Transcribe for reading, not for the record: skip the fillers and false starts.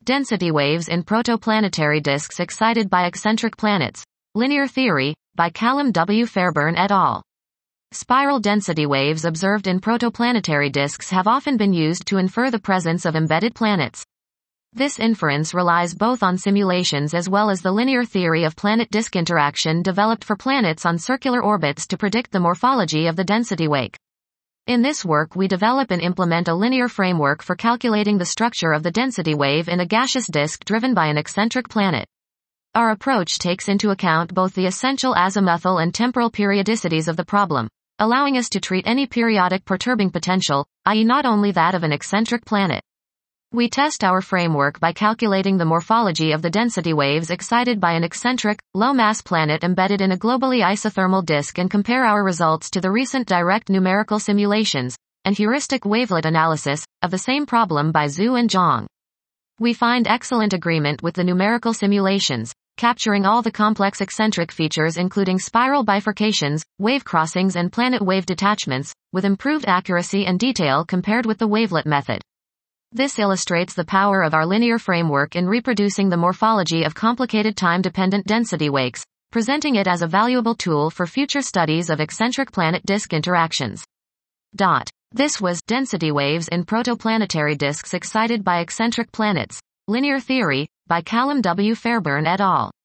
Density waves in protoplanetary disks excited by eccentric planets. Linear theory, by Callum W. Fairburn et al. Spiral density waves observed in protoplanetary disks have often been used to infer the presence of embedded planets. This inference relies both on simulations as well as the linear theory of planet-disk interaction developed for planets on circular orbits to predict the morphology of the density wake. In this work we develop and implement a linear framework for calculating the structure of the density wave in a gaseous disk driven by an eccentric planet. Our approach takes into account both the essential azimuthal and temporal periodicities of the problem, allowing us to treat any periodic perturbing potential, i.e. not only that of an eccentric planet. We test our framework by calculating the morphology of the density waves excited by an eccentric, low-mass planet embedded in a globally isothermal disk and compare our results to the recent direct numerical simulations and heuristic wavelet analysis of the same problem by Zhu and Zhang. We find excellent agreement with the numerical simulations, capturing all the complex eccentric features including spiral bifurcations, wave crossings and planet wave detachments, with improved accuracy and detail compared with the wavelet method. This illustrates the power of our linear framework in reproducing the morphology of complicated time-dependent density wakes, presenting it as a valuable tool for future studies of eccentric planet-disk interactions. This was Density Waves in Protoplanetary Disks Excited by Eccentric Planets. Linear Theory, by Callum W. Fairburn et al.